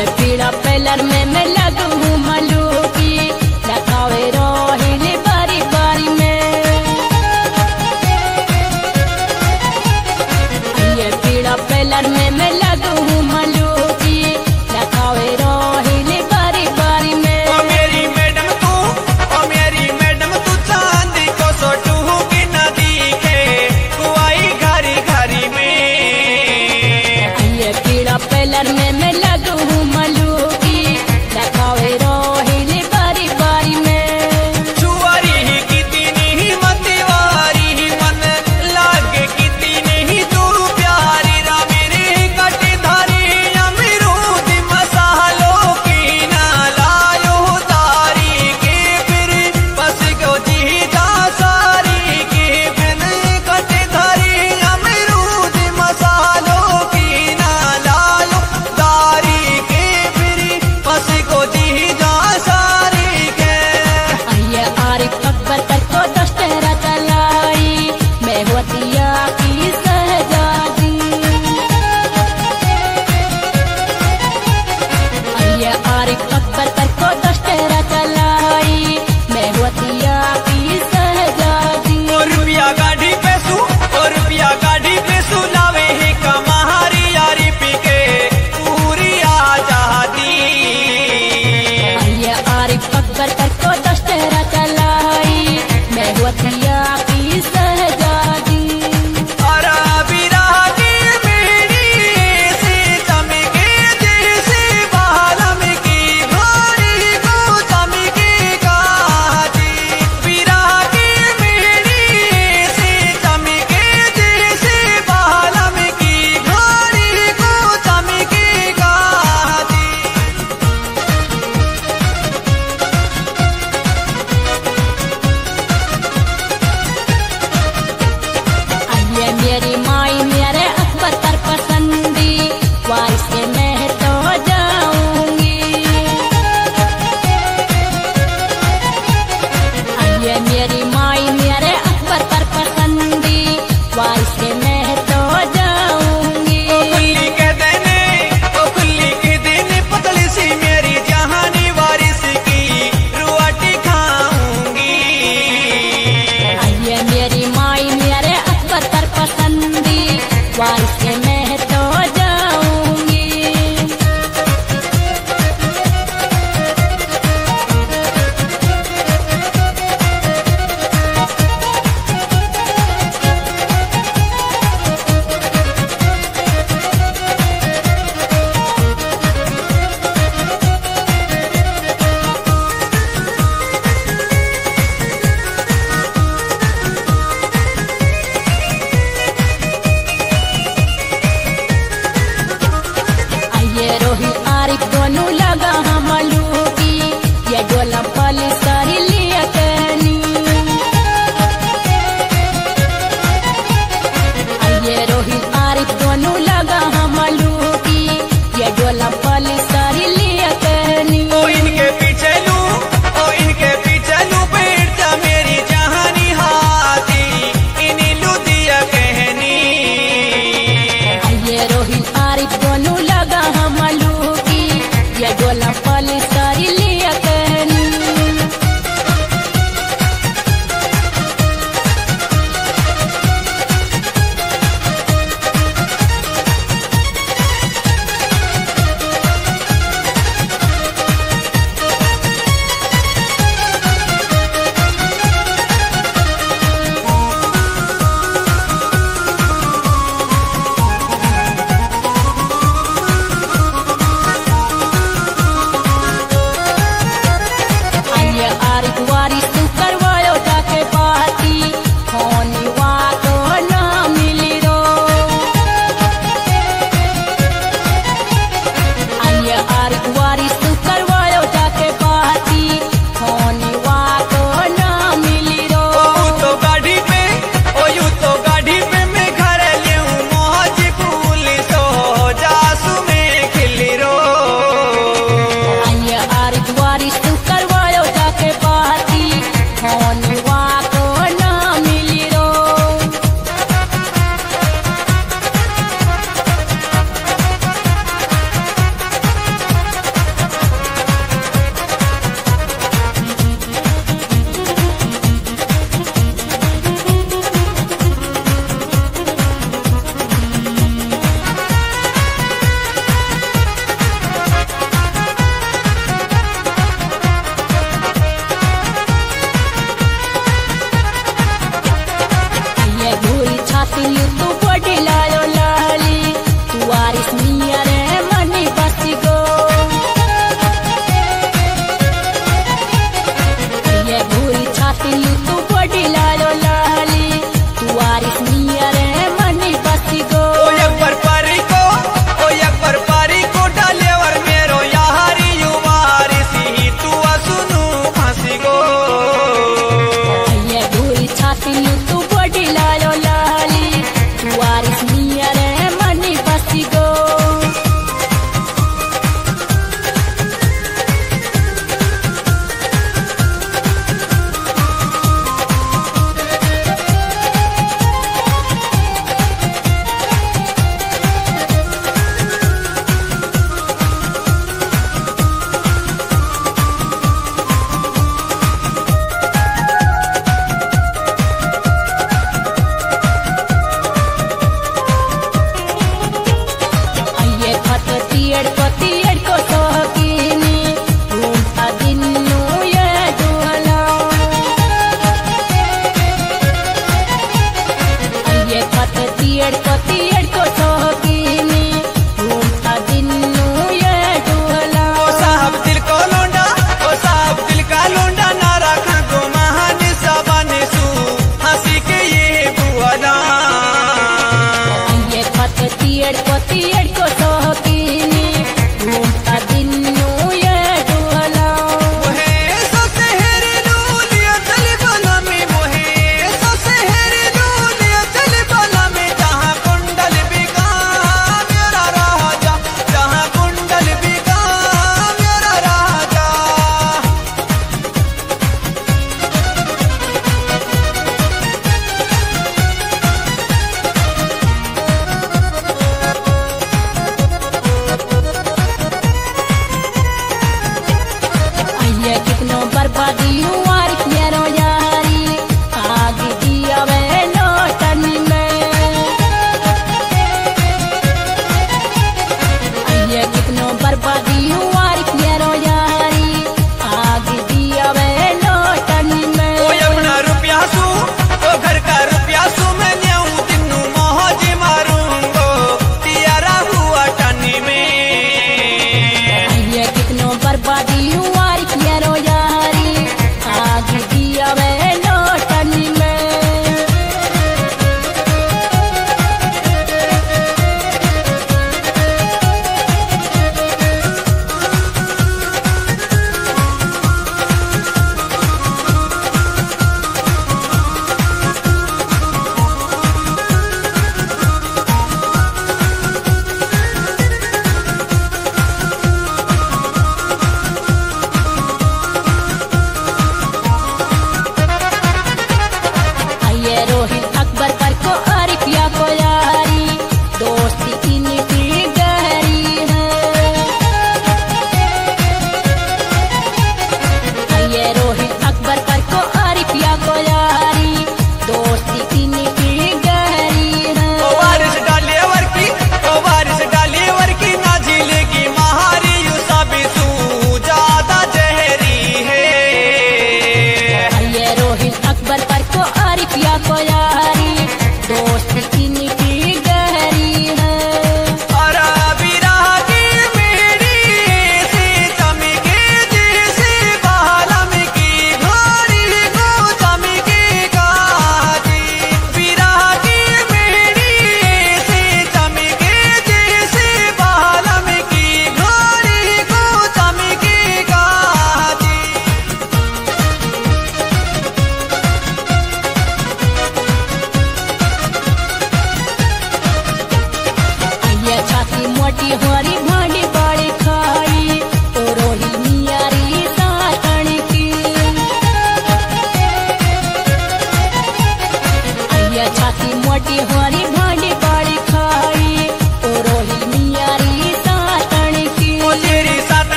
ये पीड़ा पेलर में मैं लगू हूँ मलूकी लगावे रोहिली बारी बारी में। ये पीड़ा पेलर में मैं लगू हूँ मलूकी लगावे रोहिली बारी बारी में। ओ मेरी मैडम तू चांदी को सोटू की नदी के कुआई घरी घरी में। ये पीड़ा पेलर में मैं लगू हूँ मलूकी लगावे रोहिली बारी बारी में। चुआरी ही कितनी ही मतिवारी ही मन लागे कितनी ही तू प्यारी रा मेरी कटी धारी अमरूद मसालों की ना लायो तारी के फिर बस को जी जा सारी के फिर कटी धारी अमरूद मसालों की ना लायो तारी के फिर बस को जी जा सारी के। ये आरिफ अकबर कर को दस्तेरा चलाई मैं होतिया की सहजादी। ये आरिफ अकबर कर को दस्तेरा चलाई मैं होतिया की सहजादी। और रुपया गाड़ी पे सू लावे है कमाहारी यारी पी के पूरी आजादी। ये आरिफ अकबर कर को दस्तेरा चलाई मैं होतिया की सहजादी। और विरह की मेरी सी चमके जैसे बालम की घोड़ी को चमके गाजी। विरह की मेरी सी चमके जैसे बालम की घोड़ी को चमके गाजी। ये मेरी माई मेरे अकबर पर पसंदी वारिस के मैं तो जाऊंगी। ये मेरी माई मेरे अकबर पर पसंदी वारिस के मैं तो जाऊंगी। खुली के देने पतली सी मेरी जहानी वारिस की रुआटी खाऊंगी। ये मेरी माई मेरे अकबर पर पसंदी वारिस के मैं तो जाऊंगी। ये रोही आरिफ दोनों लगा हम लूकी ये गोला पाली सारी लिया करनी। ये रोही आरिफ दोनों लगा हम लूकी ये गोला पाली